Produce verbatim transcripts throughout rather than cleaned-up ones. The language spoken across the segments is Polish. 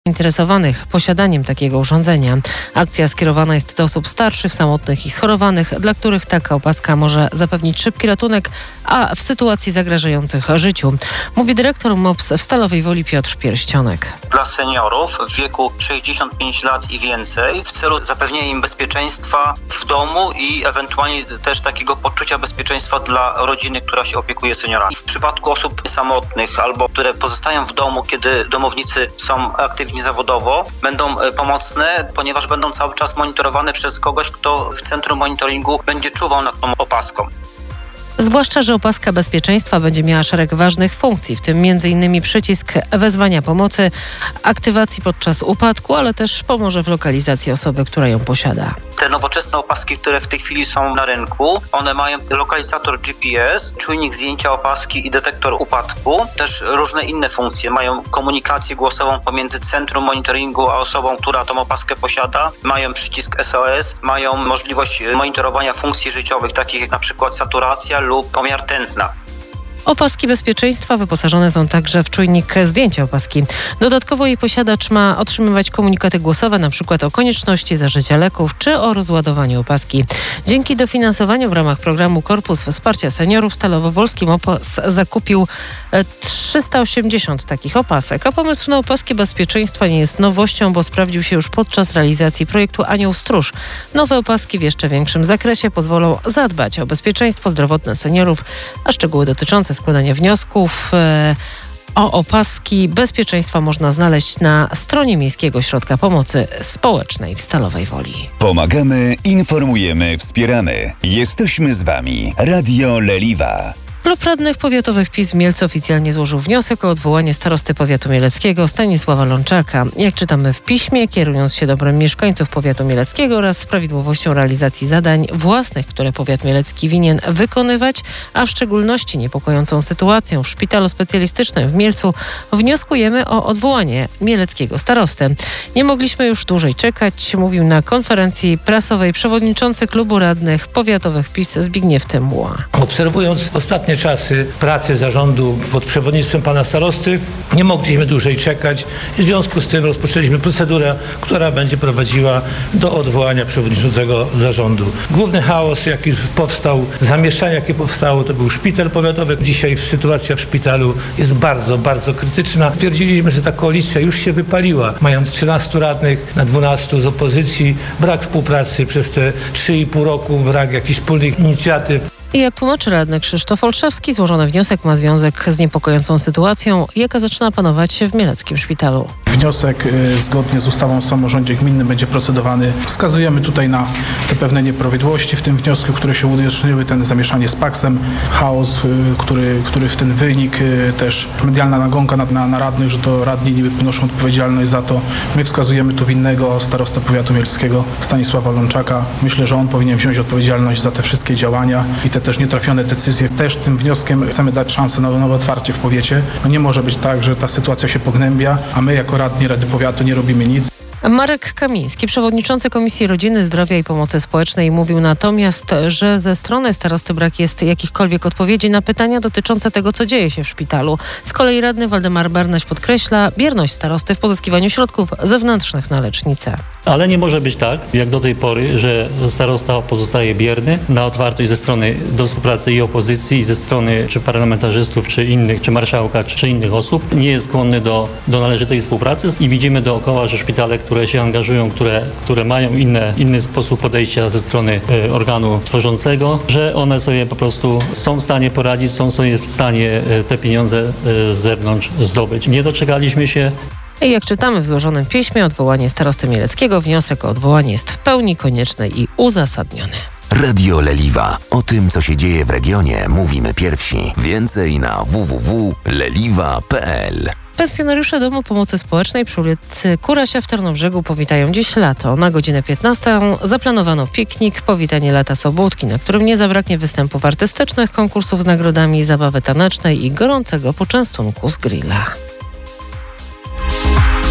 interesowanych posiadaniem takiego urządzenia. Akcja skierowana jest do osób starszych, samotnych i schorowanych, dla których taka opaska może zapewnić szybki ratunek, a w sytuacji zagrażających życiu, mówi dyrektor M O P S w Stalowej Woli Piotr Pierścionek. Dla seniorów w wieku sześćdziesiąt pięć lat i więcej w celu zapewnienia im bezpieczeństwa w domu i ewentualnie też takiego poczucia bezpieczeństwa dla rodziny, która się opiekuje seniorami. W przypadku osób samotnych albo które pozostają w domu, kiedy domownicy są aktywni zawodowo, będą pomocne, ponieważ będą cały czas monitorowane przez kogoś, kto w centrum monitoringu będzie czuwał nad tą opaską. Zwłaszcza, że opaska bezpieczeństwa będzie miała szereg ważnych funkcji, w tym między innymi przycisk wezwania pomocy, aktywacji podczas upadku, ale też pomoże w lokalizacji osoby, która ją posiada. Te nowoczesne opaski, które w tej chwili są na rynku, one mają lokalizator G P S, czujnik zdjęcia opaski i detektor upadku. Też różne inne funkcje. Mają komunikację głosową pomiędzy centrum monitoringu a osobą, która tą opaskę posiada. Mają przycisk S O S, mają możliwość monitorowania funkcji życiowych, takich jak na przykład saturacja lub pomiar tętna. Opaski bezpieczeństwa wyposażone są także w czujnik zdjęcia opaski. Dodatkowo jej posiadacz ma otrzymywać komunikaty głosowe, np. o konieczności zażycia leków czy o rozładowaniu opaski. Dzięki dofinansowaniu w ramach programu Korpus Wsparcia Seniorów Stalowo-Wolski M O P S zakupił trzysta osiemdziesiąt takich opasek, a pomysł na opaski bezpieczeństwa nie jest nowością, bo sprawdził się już podczas realizacji projektu Anioł Stróż. Nowe opaski w jeszcze większym zakresie pozwolą zadbać o bezpieczeństwo zdrowotne seniorów, a szczegóły dotyczące składania wniosków e, o opaski bezpieczeństwa można znaleźć na stronie Miejskiego Ośrodka Pomocy Społecznej w Stalowej Woli. Pomagamy, informujemy, wspieramy. Jesteśmy z Wami. Radio Leliwa. Klub Radnych Powiatowych PiS w Mielcu oficjalnie złożył wniosek o odwołanie starosty powiatu mieleckiego Stanisława Lączaka. Jak czytamy w piśmie, kierując się dobrem mieszkańców powiatu mieleckiego oraz z prawidłowością realizacji zadań własnych, które powiat mielecki winien wykonywać, a w szczególności niepokojącą sytuacją w szpitalu specjalistycznym w Mielcu, wnioskujemy o odwołanie mieleckiego starosty. Nie mogliśmy już dłużej czekać, mówił na konferencji prasowej przewodniczący klubu radnych powiatowych PiS Zbigniew Tymuła. Obserwując ostatnie czasy pracy zarządu pod przewodnictwem pana starosty, nie mogliśmy dłużej czekać i w związku z tym rozpoczęliśmy procedurę, która będzie prowadziła do odwołania przewodniczącego zarządu. Główny chaos, jaki powstał, zamieszanie, jakie powstało, to był szpital powiatowy. Dzisiaj sytuacja w szpitalu jest bardzo, bardzo krytyczna. Twierdziliśmy, że ta koalicja już się wypaliła, mając trzynastu radnych na dwunastu z opozycji, brak współpracy przez te trzy i pół roku, brak jakichś wspólnych inicjatyw. I jak tłumaczy radny Krzysztof Olszewski, złożony wniosek ma związek z niepokojącą sytuacją, jaka zaczyna panować w mieleckim szpitalu. Wniosek y, zgodnie z ustawą o samorządzie gminnym będzie procedowany. Wskazujemy tutaj na te pewne nieprawidłowości w tym wniosku, które się uwieczniły, ten zamieszanie z paksem, chaos, y, który, który w ten wynik, y, też medialna nagonka na, na, na radnych, że to radni niby ponoszą odpowiedzialność za to. My wskazujemy tu winnego starostę powiatu mieleckiego Stanisława Lączaka. Myślę, że on powinien wziąć odpowiedzialność za te wszystkie działania i te też nietrafione decyzje. Też tym wnioskiem chcemy dać szansę na nowe otwarcie w powiecie. No nie może być tak, że ta sytuacja się pognębia, a my jako radni Rady Powiatu nie robimy nic. Marek Kamiński, przewodniczący Komisji Rodziny, Zdrowia i Pomocy Społecznej, mówił natomiast, że ze strony starosty brak jest jakichkolwiek odpowiedzi na pytania dotyczące tego, co dzieje się w szpitalu. Z kolei radny Waldemar Barnaś podkreśla bierność starosty w pozyskiwaniu środków zewnętrznych na lecznicę. Ale nie może być tak, jak do tej pory, że starosta pozostaje bierny na otwartość ze strony do współpracy i opozycji, i ze strony czy parlamentarzystów, czy innych, czy marszałka, czy innych osób. Nie jest skłonny do, do należytej współpracy i widzimy dookoła, że szpitale, które się angażują, które, które mają inne, inny sposób podejścia ze strony y, organu tworzącego, że one sobie po prostu są w stanie poradzić, są sobie w stanie y, te pieniądze y, z zewnątrz zdobyć. Nie doczekaliśmy się. I jak czytamy w złożonym piśmie, odwołanie starosty mieleckiego, wniosek o odwołanie jest w pełni konieczny i uzasadniony. Radio Leliwa. O tym, co się dzieje w regionie, mówimy pierwsi. Więcej na w w w kropka leliwa kropka p l. Pensjonariusze Domu Pomocy Społecznej przy ulicy Kurasia w Tarnobrzegu powitają dziś lato. Na godzinę piętnastą zaplanowano piknik, powitanie lata Sobótki, na którym nie zabraknie występów artystycznych, konkursów z nagrodami, zabawy tanecznej i gorącego poczęstunku z grilla.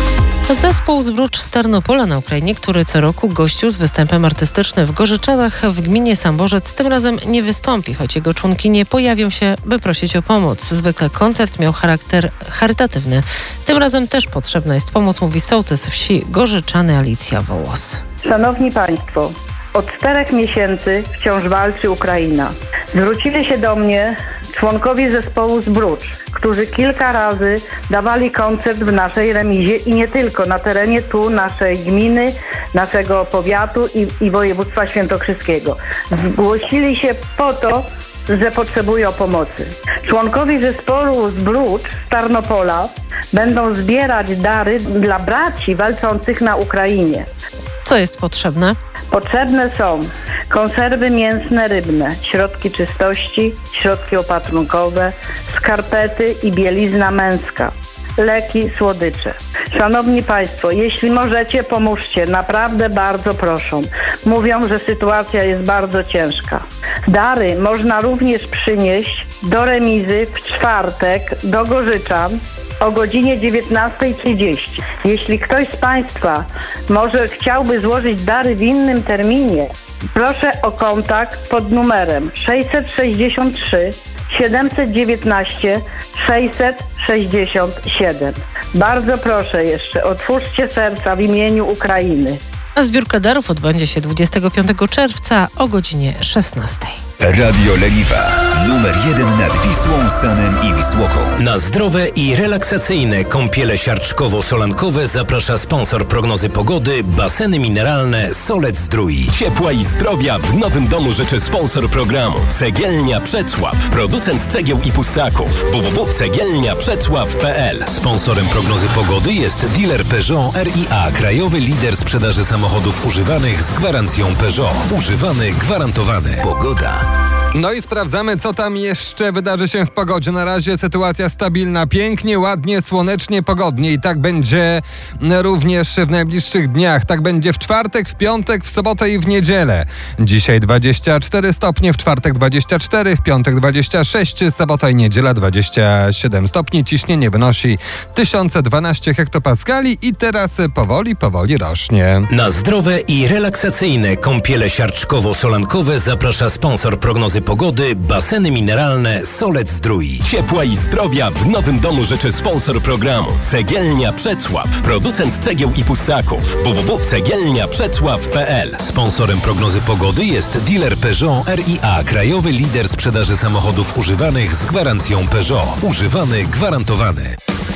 Zespół Zbrucz z Tarnopola na Ukrainie, który co roku gościł z występem artystycznym w Gorzyczanach w gminie Samborzec, tym razem nie wystąpi, choć jego członkinie pojawią się, by prosić o pomoc. Zwykle koncert miał charakter charytatywny. Tym razem też potrzebna jest pomoc, mówi sołtys wsi Gorzyczany Alicja Wołos. Szanowni Państwo, od czterech miesięcy wciąż walczy Ukraina. Zwrócili się do mnie członkowie zespołu Zbrucz, którzy kilka razy dawali koncert w naszej remizie i nie tylko, na terenie tu naszej gminy, naszego powiatu i, i województwa świętokrzyskiego. Zgłosili się po to, że potrzebują pomocy. Członkowie zespołu Zbrucz z Tarnopola będą zbierać dary dla braci walczących na Ukrainie. Co jest potrzebne? Potrzebne są konserwy mięsne, rybne, środki czystości, środki opatrunkowe, skarpety i bielizna męska, leki, słodycze. Szanowni Państwo, jeśli możecie, pomóżcie. Naprawdę bardzo proszę. Mówią, że sytuacja jest bardzo ciężka. Dary można również przynieść do remizy w czwartek do Gorzyczan o godzinie dziewiętnasta trzydzieści. Jeśli ktoś z Państwa może chciałby złożyć dary w innym terminie, proszę o kontakt pod numerem sześćset sześćdziesiąt trzy siedemset dziewiętnaście sześćset sześćdziesiąt siedem. Bardzo proszę jeszcze, otwórzcie serca w imieniu Ukrainy. A zbiórka darów odbędzie się dwudziestego piątego czerwca o godzinie szesnastej. Radio Leliwa. Numer jeden nad Wisłą, Sanem i Wisłoką. Na zdrowe i relaksacyjne kąpiele siarczkowo-solankowe zaprasza sponsor prognozy pogody, baseny mineralne Solec Zdrój. Ciepła i zdrowia w nowym domu życzy sponsor programu Cegielnia Przecław, producent cegieł i pustaków. w w w kropka cegielnia przecław kropka p l. Sponsorem prognozy pogody jest dealer Peugeot R I A, krajowy lider sprzedaży samochodów używanych z gwarancją Peugeot. Używany, gwarantowany. Pogoda. No i sprawdzamy, co tam jeszcze wydarzy się w pogodzie. Na razie sytuacja stabilna, pięknie, ładnie, słonecznie, pogodnie i tak będzie również w najbliższych dniach. Tak będzie w czwartek, w piątek, w sobotę i w niedzielę. Dzisiaj dwadzieścia cztery stopnie, w czwartek dwadzieścia cztery, w piątek dwadzieścia sześć, sobota i niedziela dwadzieścia siedem stopni. Ciśnienie wynosi tysiąc dwanaście hektopaskali i teraz powoli, powoli rośnie. Na zdrowe i relaksacyjne kąpiele siarczkowo-solankowe zaprasza sponsor prognozy pogody, baseny mineralne Solec Zdrój. Ciepła i zdrowia w nowym domu życzy sponsor programu Cegielnia Przecław, producent cegieł i pustaków. w w w kropka cegielnia przecław kropka p l. Sponsorem prognozy pogody jest dealer Peugeot R I A, krajowy lider sprzedaży samochodów używanych z gwarancją Peugeot. Używany, gwarantowany.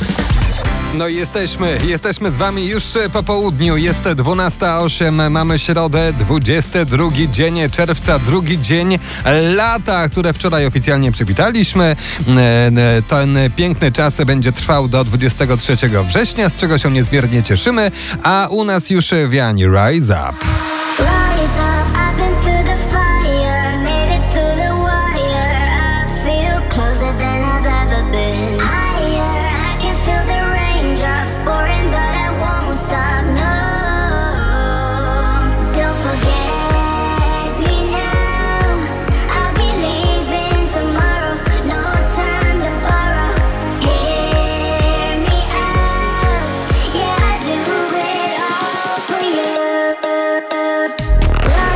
No i jesteśmy, jesteśmy z wami już po południu. Jest dwunasta osiem, mamy środę, dwudziesty drugi dzień czerwca, drugi dzień lata, które wczoraj oficjalnie przywitaliśmy. Ten piękny czas będzie trwał do dwudziestego trzeciego września, z czego się niezmiernie cieszymy, a u nas już wiani Rise Up. Love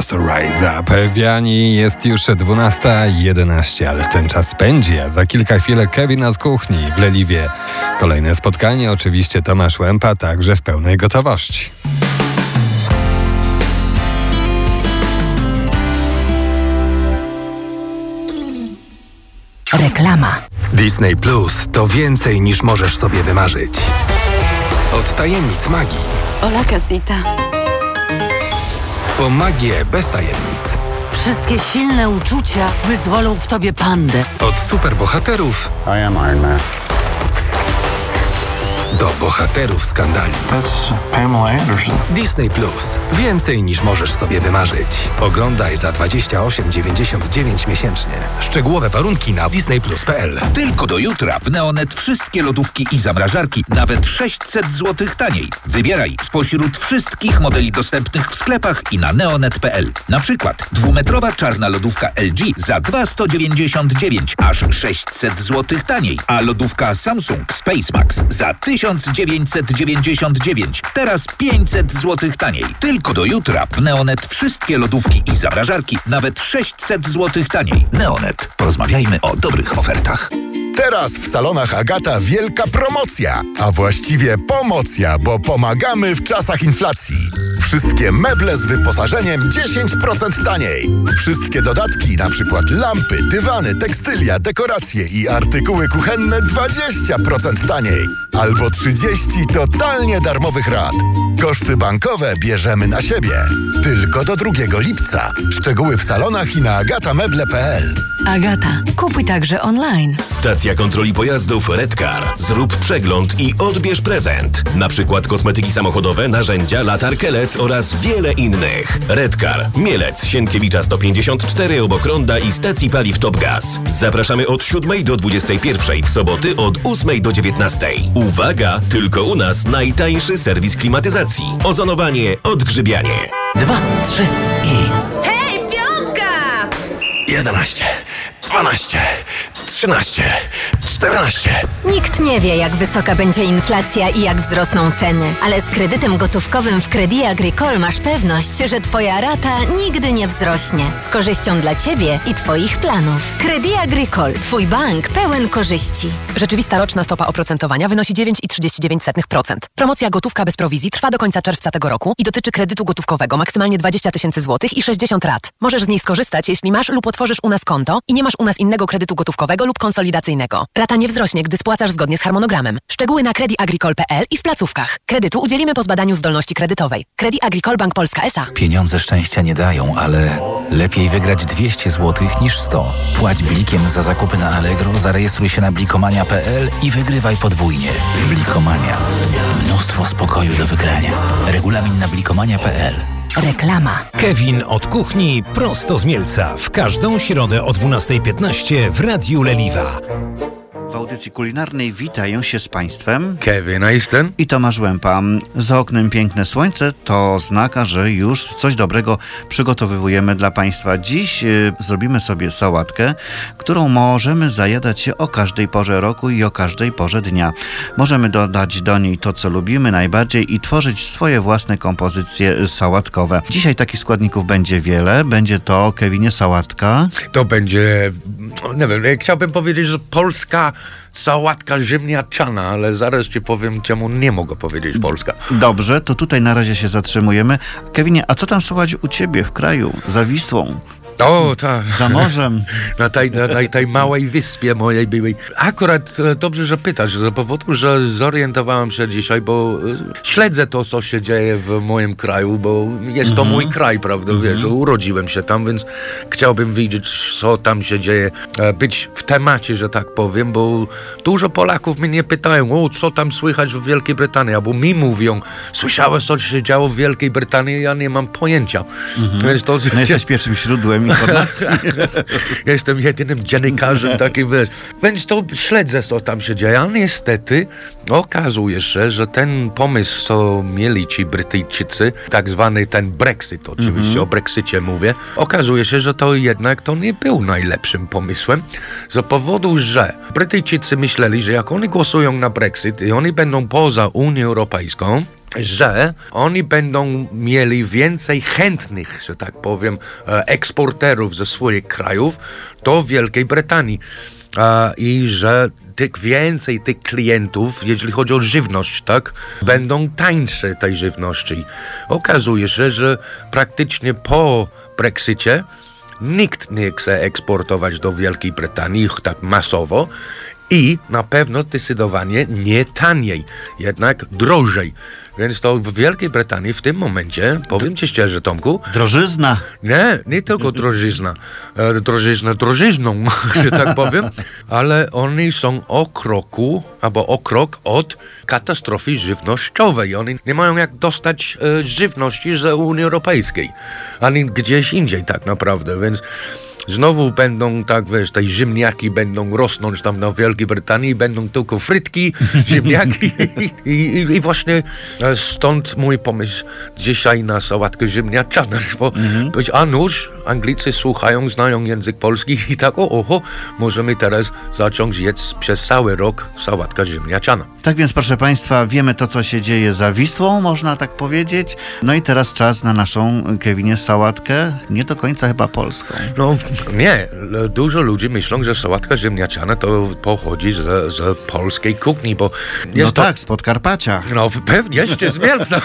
Rise Up. Wiani, jest już dwunasta jedenaście, ależ ten czas pędzi, a za kilka chwil Kevin od kuchni w Leliwie. Kolejne spotkanie, oczywiście Tomasz Łępa, także w pełnej gotowości. Reklama. Disney Plus to więcej niż możesz sobie wymarzyć. Od tajemnic magii. Hola, casita. Po magię bez tajemnic. Wszystkie silne uczucia wyzwolą w tobie pandę. Od superbohaterów. I am Iron Man. Do bohaterów skandali. That's Pamela Anderson. Disney Plus. Więcej niż możesz sobie wymarzyć. Oglądaj za dwadzieścia osiem dziewięćdziesiąt dziewięć miesięcznie. Szczegółowe warunki na disney plus kropka p l. Tylko do jutra w Neonet wszystkie lodówki i zamrażarki nawet sześćset złotych taniej. Wybieraj spośród wszystkich modeli dostępnych w sklepach i na neonet kropka p l. Na przykład dwumetrowa czarna lodówka L G za dwa sto dziewięćdziesiąt dziewięć, aż sześćset złotych taniej, a lodówka Samsung SpaceMax za tysiąc dziewięćset dziewięćdziesiąt dziewięć, teraz pięćset złotych taniej. Tylko do jutra w Neonet wszystkie lodówki i zamrażarki nawet sześćset złotych taniej. Neonet. Porozmawiajmy o dobrych ofertach. Teraz w salonach Agata wielka promocja, a właściwie pomocja, bo pomagamy w czasach inflacji. Wszystkie meble z wyposażeniem dziesięć procent taniej. Wszystkie dodatki, na przykład lampy, dywany, tekstylia, dekoracje i artykuły kuchenne dwadzieścia procent taniej. Albo trzydzieści totalnie darmowych rat. Koszty bankowe bierzemy na siebie. Tylko do drugiego lipca. Szczegóły w salonach i na agatameble kropka p l. Agata, kupuj także online. Stacja kontroli pojazdów Redcar. Zrób przegląd i odbierz prezent. Na przykład kosmetyki samochodowe, narzędzia, latarkę L E D oraz wiele innych. Redcar. Mielec, Sienkiewicza sto pięćdziesiąt cztery obok ronda i stacji paliw Top Gas. Zapraszamy od siódmej do dwudziestej pierwszej, w soboty od ósmej do dziewiętnastej. Uwaga! Tylko u nas najtańszy serwis klimatyzacji. Ozonowanie, odgrzybianie. Dwa, trzy i... Hej, piątka! jedenaście, dwanaście, trzynaście, czternaście. Nikt nie wie, jak wysoka będzie inflacja i jak wzrosną ceny, ale z kredytem gotówkowym w Crédit Agricole masz pewność, że twoja rata nigdy nie wzrośnie. Z korzyścią dla ciebie i twoich planów. Crédit Agricole. Twój bank pełen korzyści. Rzeczywista roczna stopa oprocentowania wynosi dziewięć przecinek trzydzieści dziewięć procent. Promocja gotówka bez prowizji trwa do końca czerwca tego roku i dotyczy kredytu gotówkowego maksymalnie dwadzieścia tysięcy złotych i sześćdziesiąt rat. Możesz z niej skorzystać, jeśli masz lub otworzysz u nas konto i nie masz u nas innego kredytu gotówkowego lub konsolidacyjnego. Rata nie wzrośnie, gdy spłacasz zgodnie z harmonogramem. Szczegóły na credit agricole kropka p l i w placówkach. Kredytu udzielimy po zbadaniu zdolności kredytowej. Crédit Agricole Bank Polska S A. Pieniądze szczęścia nie dają, ale lepiej wygrać dwieście złotych niż sto. Płać blikiem za zakupy na Allegro, zarejestruj się na blikomania kropka p l i wygrywaj podwójnie. Blikomania. Mnóstwo spokoju do wygrania. Regulamin na blikomania kropka p l. Reklama. Kevin od kuchni prosto z Mielca. W każdą środę o dwunasta piętnaście w Radiu Leliwa. W audycji kulinarnej witają się z Państwem Kevin Easton i Tomasz Łępa. Za oknem piękne słońce to znaka, że już coś dobrego przygotowujemy dla Państwa. Dziś y, zrobimy sobie sałatkę, którą możemy zajadać się o każdej porze roku i o każdej porze dnia. Możemy dodać do niej to, co lubimy najbardziej i tworzyć swoje własne kompozycje sałatkowe. Dzisiaj takich składników będzie wiele. Będzie to, Kevinie, sałatka. To będzie, nie wiem, chciałbym powiedzieć, że polska sałatka ziemniaczana, ale zaraz ci powiem, czemu nie mogę powiedzieć polska. Dobrze, to tutaj na razie się zatrzymujemy. Kevinie, a co tam słuchać u ciebie w kraju, za Wisłą? O, tak. Za morzem. Na tej, na tej, tej małej wyspie mojej byłej. Akurat e, dobrze, że pytasz, z powodu, że zorientowałem się dzisiaj, bo e, śledzę to, co się dzieje w moim kraju, bo jest to mm-hmm. mój kraj, prawda, mm-hmm. wiesz, urodziłem się tam, więc chciałbym wiedzieć, co tam się dzieje, e, być w temacie, że tak powiem, bo dużo Polaków mnie pytają, o, co tam słychać w Wielkiej Brytanii, albo mi mówią, słyszałeś, co się działo w Wielkiej Brytanii, ja nie mam pojęcia. Mm-hmm. Więc to, no jesteś pierwszym źródłem informacji. Jestem jedynym dziennikarzem takim, wiesz. Więc to śledzę, co tam się dzieje, ale niestety okazuje się, że ten pomysł, co mieli ci Brytyjczycy, tak zwany ten Brexit, oczywiście mm-hmm. o Brexicie mówię, okazuje się, że to jednak to nie był najlepszym pomysłem, z powodu, że Brytyjczycy myśleli, że jak oni głosują na Brexit i oni będą poza Unią Europejską, że oni będą mieli więcej chętnych, że tak powiem, eksporterów ze swoich krajów do Wielkiej Brytanii i że tych więcej tych klientów, jeżeli chodzi o żywność, tak, będą tańsze tej żywności. Okazuje się, że praktycznie po Brexicie nikt nie chce eksportować do Wielkiej Brytanii tak masowo i na pewno zdecydowanie nie taniej, jednak drożej. Więc to w Wielkiej Brytanii w tym momencie, powiem ci szczerze, Tomku... Drożyzna. Nie, nie tylko drożyzna. E, drożyzna drożyzną, że tak powiem, ale oni są o kroku, albo o krok od katastrofy żywnościowej. Oni nie mają jak dostać e, żywności z Unii Europejskiej, ani gdzieś indziej tak naprawdę, więc... Znowu będą, tak wiesz, te ziemniaki będą rosnąć tam na Wielkiej Brytanii, będą tylko frytki, ziemniaki i, i, i właśnie stąd mój pomysł dzisiaj na sałatkę ziemniaczaną, bo mhm. być, a nuż Anglicy słuchają, znają język polski i tak, o, oho, możemy teraz zacząć jeść przez cały rok sałatkę ziemniaczana. Tak więc, proszę Państwa, wiemy to, co się dzieje za Wisłą, można tak powiedzieć. No i teraz czas na naszą, Kevinie, sałatkę, nie do końca chyba polską. No nie, dużo ludzi myślą, że sałatka ziemniaczana to pochodzi z, z polskiej kuchni, bo jest no to... tak, z Podkarpacia. No pewnie, jeszcze z Mielca.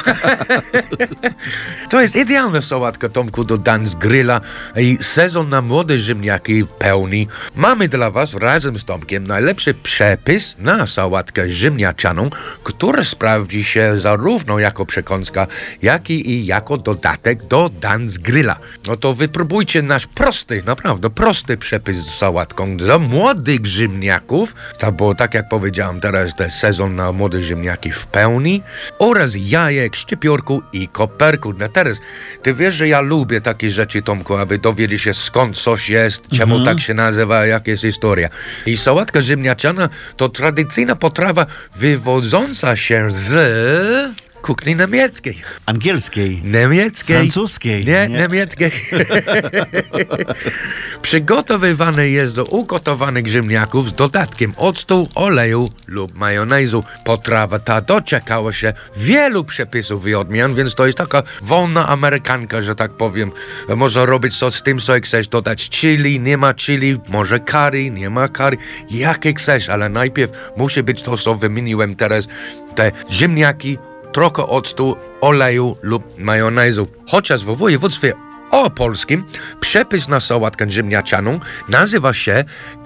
To jest idealna sałatka, Tomku, do dań z grilla i sezon na młode ziemniaki w pełni. Mamy dla Was razem z Tomkiem najlepszy przepis na sałatkę ziemniaczaną, która sprawdzi się zarówno jako przekąska, jak i, i jako dodatek do dań z grilla. No to wypróbujcie nasz prosty, naprawdę prosty przepis z sałatką dla młodych ziemniaków, to bo tak jak powiedziałem teraz, to jest sezon na młode ziemniaki w pełni, oraz jajek, szczypiorku i koperku. No teraz, ty wiesz, że ja lubię takie rzeczy, Tomku, aby dowiedzieć się, skąd coś jest, czemu mhm. tak się nazywa, jaka jest historia. I sałatka ziemniaczana to tradycyjna potrawa wywodząca się z... kuchni niemieckiej. Angielskiej. Niemieckiej. Francuskiej. Nie, nie? niemieckiej. Przygotowywany jest do ugotowanych ziemniaków z dodatkiem octu, oleju lub majonezu. Potrawa ta doczekała się wielu przepisów i odmian, więc to jest taka wolna amerykanka, że tak powiem. Można robić to z tym, co chcesz, dodać chili, nie ma chili, może curry, nie ma curry, jakie chcesz, ale najpierw musi być to, co wymieniłem teraz, te ziemniaki, trochę octu, oleju lub majonezu. Chociaż w województwie opolskim przepis na sałatkę ziemniaczaną nazywa się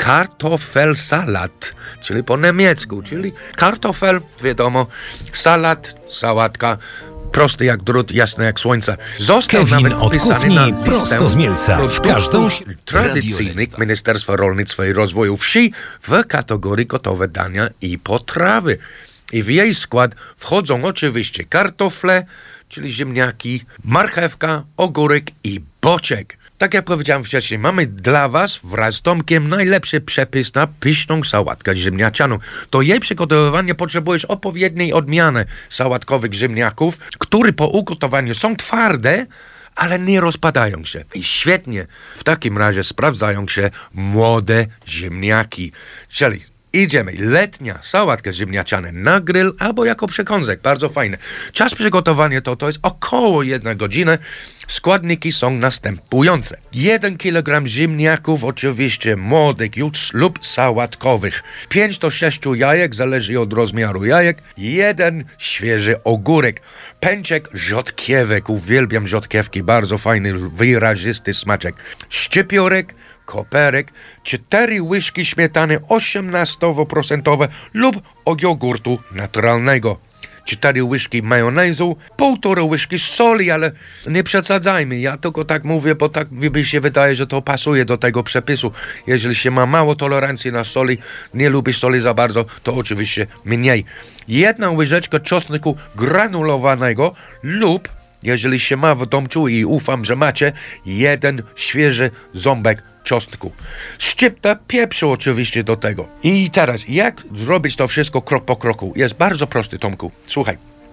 kartoffelsalat, czyli po niemiecku, czyli kartofel, wiadomo, salat, sałatka, prosty jak drut, jasny jak słońce. Został Kevin nawet od wpisany kuchni na listę prosto z Mielca w każdą tradycyjnych Ministerstwa Rolnictwa i Rozwoju Wsi w kategorii gotowe dania i potrawy. I w jej skład wchodzą oczywiście kartofle, czyli ziemniaki, marchewka, ogórek i boczek. Tak jak powiedziałem wcześniej, mamy dla Was wraz z Tomkiem najlepszy przepis na pyszną sałatkę ziemniaczaną. Do jej przygotowywania potrzebujesz odpowiedniej odmiany sałatkowych ziemniaków, które po ugotowaniu są twarde, ale nie rozpadają się. I świetnie w takim razie sprawdzają się młode ziemniaki. Czyli idziemy. Letnia sałatka ziemniaczana na grill albo jako przekąsek. Bardzo fajne. Czas przygotowania to, to jest około jedna godzina. Składniki są następujące. jeden kilogram ziemniaków, oczywiście młodych już lub sałatkowych. pięć do sześciu jajek, zależy od rozmiaru jajek. Jeden świeży ogórek. Pęczek rzodkiewek. Uwielbiam rzodkiewki. Bardzo fajny, wyrazisty smaczek. Szczypiorek, koperek, cztery łyżki śmietany osiemnaście procent lub od jogurtu naturalnego, cztery łyżki majonezu, półtora łyżki soli, ale nie przesadzajmy, ja tylko tak mówię, bo tak mi się wydaje, że to pasuje do tego przepisu. Jeżeli się ma mało tolerancji na soli, nie lubi soli za bardzo, to oczywiście mniej. Jedna łyżeczka czosnku granulowanego lub, jeżeli się ma w domciu i ufam, że macie, jeden świeży ząbek czosnku. Szczypta pieprzu oczywiście do tego. I teraz, jak zrobić to wszystko krok po kroku? Jest bardzo prosty, Tomku. Słuchaj.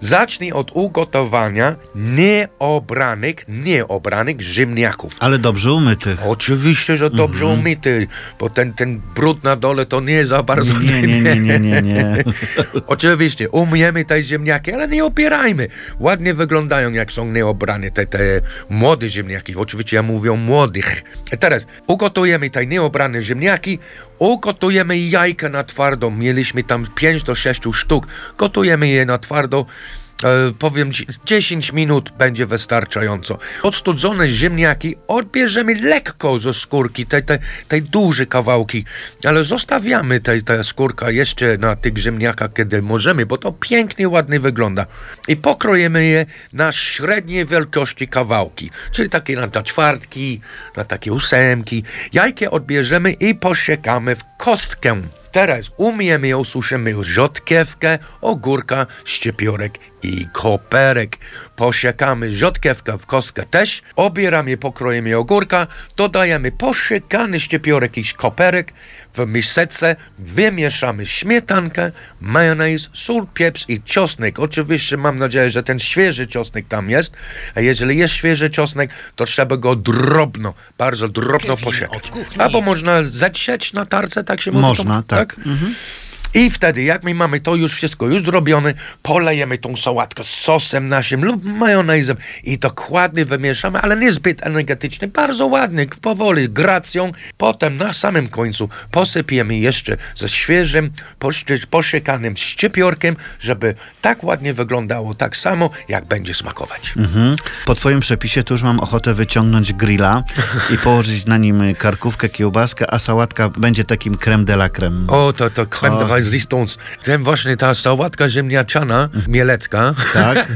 Zacznij od ugotowania nieobranych, nieobranych ziemniaków. Ale dobrze umytych. Oczywiście, że dobrze Mhm. umyty, bo ten, ten brud na dole to nie za bardzo... Nie, nie, nie, nie, nie, nie. Oczywiście, umyjemy te ziemniaki, ale nie opierajmy. Ładnie wyglądają, jak są nieobrane te, te młode ziemniaki. Oczywiście ja mówię o młodych. I teraz ugotujemy te nieobrane ziemniaki, ugotujemy jajka na twardo. Mieliśmy tam pięć do sześciu sztuk. Gotujemy je na twardo. E, powiem ci, dziesięć minut będzie wystarczająco. Odstudzone ziemniaki odbierzemy lekko ze skórki, te, te, te duże kawałki, ale zostawiamy te, te skórka jeszcze na tych ziemniakach, kiedy możemy, bo to pięknie, ładnie wygląda. I pokrojemy je na średniej wielkości kawałki, czyli takie na ćwiartki, na takie ósemki. Jajkę odbierzemy i posiekamy w kostkę. Teraz umiemy ją, suszymy rzodkiewkę, ogórka, szczypiorek i koperek. Posiekamy rzodkiewkę w kostkę też, obieramy, pokroimy ogórka, dodajemy posiekany szczypiorek i koperek w miseczce, wymieszamy śmietankę, majonez, sól, pieprz i czosnek. Oczywiście mam nadzieję, że ten świeży czosnek tam jest, a jeżeli jest świeży czosnek, to trzeba go drobno, bardzo drobno posiekać. Albo można zecieć na tarce, tak się mówi? Można, to, tak. Mhm. I wtedy, jak my mamy to już wszystko już zrobione, polejemy tą sałatkę z sosem naszym lub majonezem i dokładnie wymieszamy, ale nie zbyt energetycznie, bardzo ładnie, powoli, gracją. Potem na samym końcu posypiemy jeszcze ze świeżym, posiekanym szczypiorkiem, żeby tak ładnie wyglądało, tak samo, jak będzie smakować. Mhm. Po twoim przepisie to już mam ochotę wyciągnąć grilla i położyć na nim karkówkę, kiełbaskę, a sałatka będzie takim creme de la creme. O, to, to creme de la resistance. Ten właśnie, ta sałatka ziemniaczana, mielecka. Tak.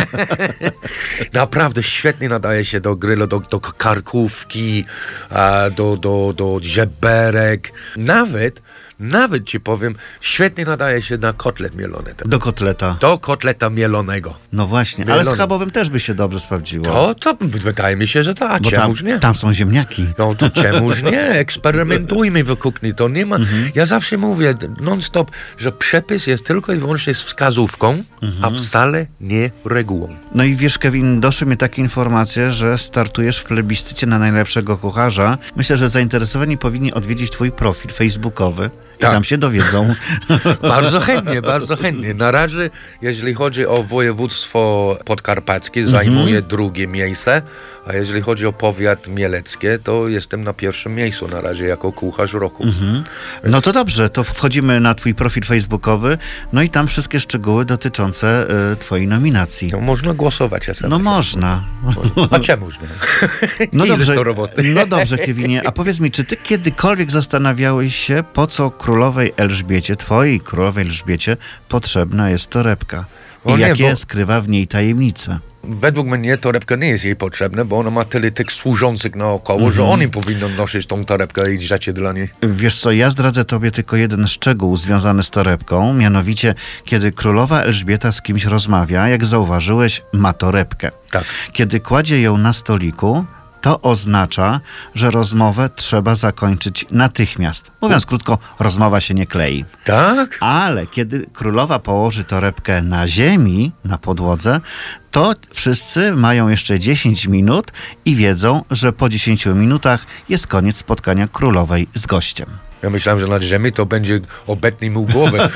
Naprawdę świetnie nadaje się do grylu, do, do karkówki, do, do, do żeberek. Nawet Nawet ci powiem, świetnie nadaje się na kotlet mielony. Do kotleta. Do kotleta mielonego. No właśnie, Mielony. ale z schabowym też by się dobrze sprawdziło. To, to wydaje mi się, że to, a Bo czemuż tam, nie? tam są ziemniaki. No to czemuż nie? Eksperymentujmy w kuchni. To nie ma... Mhm. Ja zawsze mówię non-stop, że przepis jest tylko i wyłącznie z wskazówką, mhm. a wcale nie regułą. No i wiesz, Kevin, doszły mi takie informacje, że startujesz w plebiscycie na najlepszego kucharza. Myślę, że zainteresowani powinni odwiedzić twój profil facebookowy. Tak. I tam się dowiedzą. Bardzo chętnie, bardzo chętnie. Na razie, jeżeli chodzi o województwo podkarpackie, mhm. zajmuję drugie miejsce, a jeżeli chodzi o powiat mieleckie, to jestem na pierwszym miejscu na razie jako kucharz roku. Mhm. No to dobrze, to wchodzimy na twój profil facebookowy, no i tam wszystkie szczegóły dotyczące y, twojej nominacji. No można głosować. S M S. No można. A czemuż nie? No dobrze, to roboty? no dobrze, Kevinie, a powiedz mi, czy ty kiedykolwiek zastanawiałeś się, po co królowej Elżbiecie, twojej królowej Elżbiecie, potrzebna jest torebka? I O nie, jakie bo- skrywa w niej tajemnice? Według mnie torebka nie jest jej potrzebna, bo ona ma tyle tych służących naokoło, Mhm. że oni powinno nosić tą torebkę i życie dla niej. Wiesz co, ja zdradzę tobie tylko jeden szczegół związany z torebką, mianowicie kiedy królowa Elżbieta z kimś rozmawia, jak zauważyłeś, ma torebkę. Tak. Kiedy kładzie ją na stoliku, to oznacza, że rozmowę trzeba zakończyć natychmiast. Mówiąc krótko, rozmowa się nie klei. Tak? Ale kiedy królowa położy torebkę na ziemi, na podłodze, to wszyscy mają jeszcze dziesięć minut i wiedzą, że po dziesięciu minutach jest koniec spotkania królowej z gościem. Ja myślałem, że na ziemi to będzie obetnij mu głowę.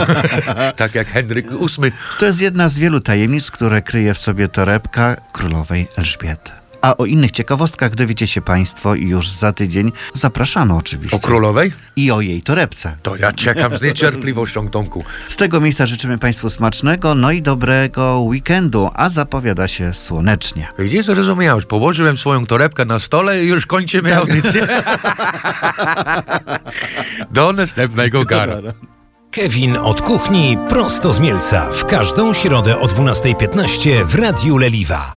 Tak jak Henryk ósmy. To jest jedna z wielu tajemnic, które kryje w sobie torebka królowej Elżbiety. A o innych ciekawostkach dowiecie się Państwo już za tydzień. Zapraszamy oczywiście. O królowej? I o jej torebce. To ja czekam z niecierpliwością, Tomku. Z tego miejsca życzymy Państwu smacznego, no i dobrego weekendu, a zapowiada się słonecznie. Widzisz, zrozumiałeś. Położyłem swoją torebkę na stole i już kończymy audycję. Do następnego gara. Kevin od kuchni prosto z Mielca w każdą środę o dwunasta piętnaście w Radiu Leliwa.